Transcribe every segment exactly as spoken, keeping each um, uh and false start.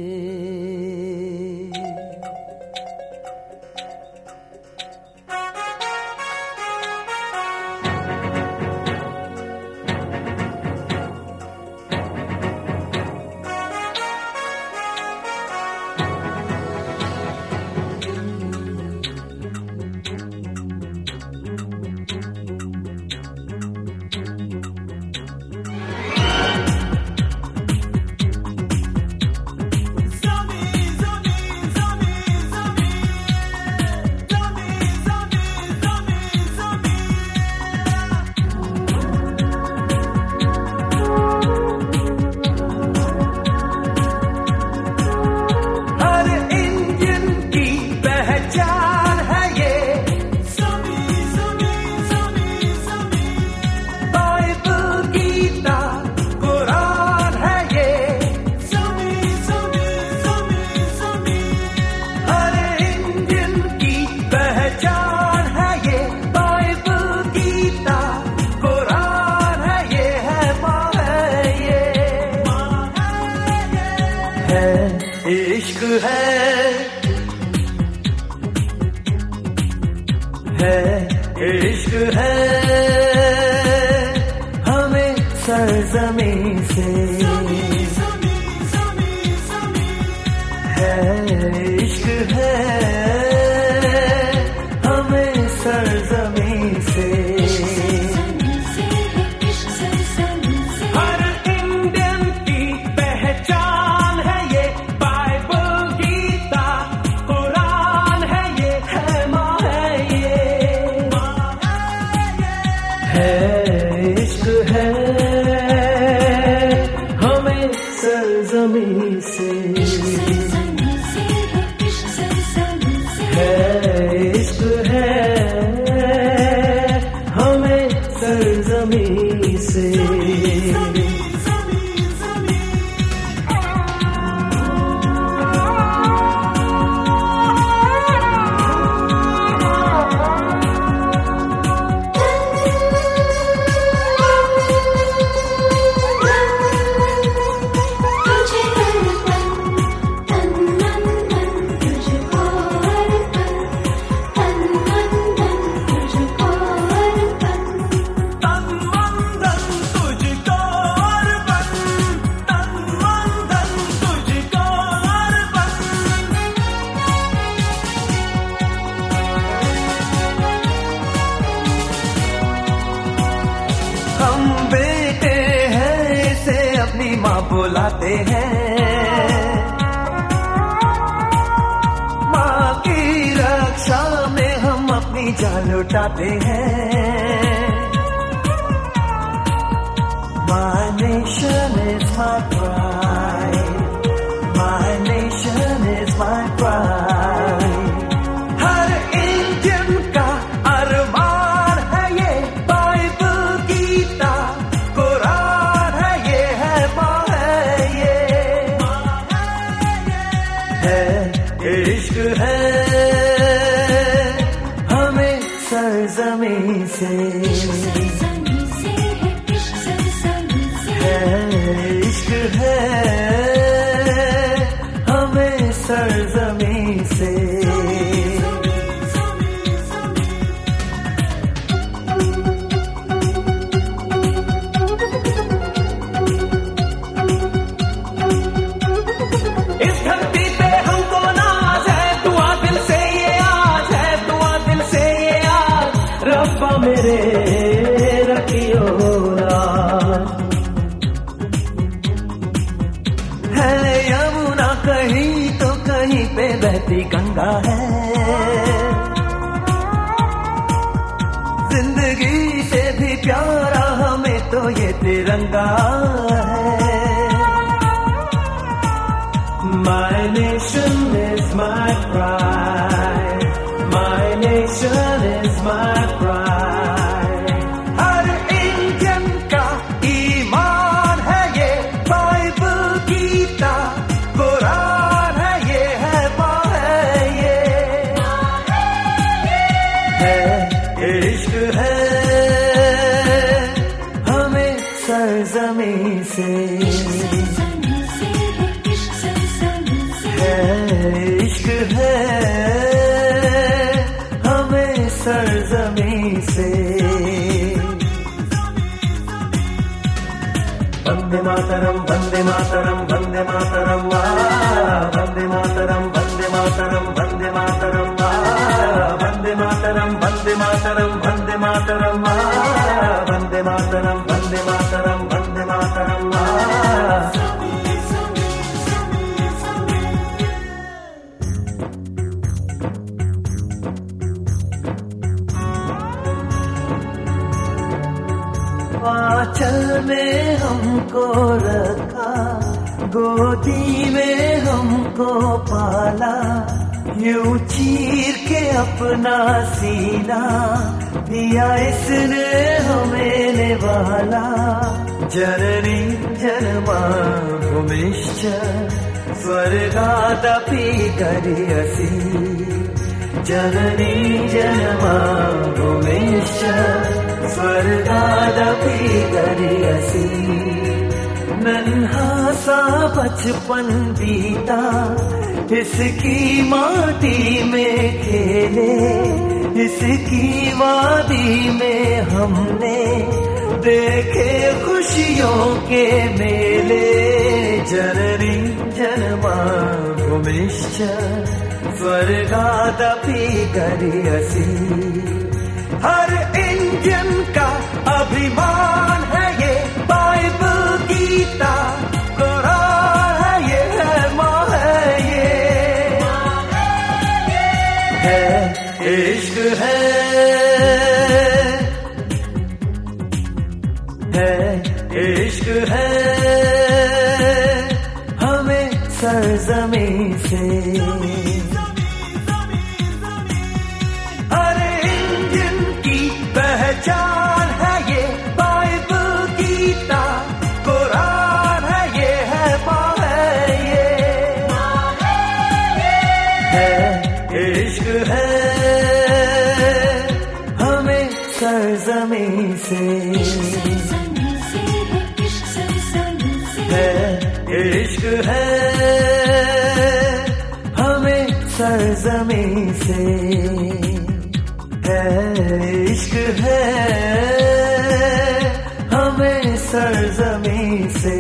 इश्क है है इश्क है हमें सरजमीं से है इश्क है हमें सरजमीं से इश्क है हमें सरजमीं से है इश्क है हमें सरजमीं से हम बेटे हैं इसे अपनी माँ बुलाते हैं, माँ की रक्षा में हम अपनी जान लुटाते हैं। My nation is my pride, my nation is my pride. हर इंडियन का अरमान है ये, बाइबल गीता कुरान है ये, है माँ है ये, है इश्क है हमें सरजमीं से, इश्क है हमें सरजमीं से। इस धरती पे हमको नाज है, दुआ दिल से ये आज है, दुआ दिल से ये आज, रब्बा मेरे रखियो है। यमुना कहीं तो कहीं पे बहती गंगा है, जिंदगी से भी प्यारा हमें तो ये तिरंगा है। My nation is my pride, my nation is my pride. हर इंडियन का ईमान है ये, बाइबल गीता कुरान है ये, है माँ है ये, है इश्क है हमें सरजमीं से, मातरम वंदे मातरम वंदे मातरम वंदे मातरम वंदे मातरम आंचल में हमको रखा, गोदी में हमको पाला, यूं चीर के अपना सीना दिया इसने हमें निवाला। जननी जन्मा भूमिश्च स्वर्गादपि गरीयसी, जननी जन्मा भूमिश्च स्वर्गादपि गरीयसी। नन्हा सा बचपन बीता, इसकी माटी में खेले, इसकी वादी में हमने देखे खुशियों के मेले। जननी जन्मा भूमिश्च स्वर्गादपि गरीयसी। हर इंडियन का अभिमान है ये बाइबल गीता कुरान है ये, है माँ है ये, है इश्क है, है इश्क है हमें सरजमीं से। पहचान है ये बाइबल गीता कुरान है ये, है माँ है ये, है इश्क है हमें सरजमीं से, है इश्क है हमें सरजमीं से, है इश्क है हमें सरजमीं से।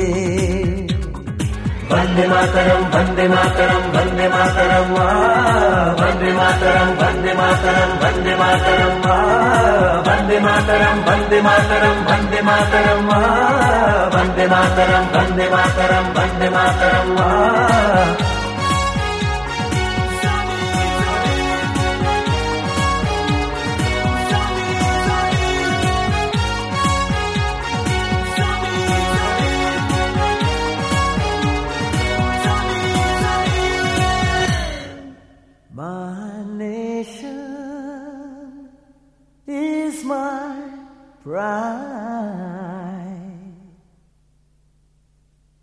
Vande Mataram Vande Mataram Vande Mataram Vande Mataram Vande Mataram Vande Mataram Vande Mataram Vande Mataram Vande Mataram Vande Mataram Vande Mataram Vande Mataram. My nation is my pride.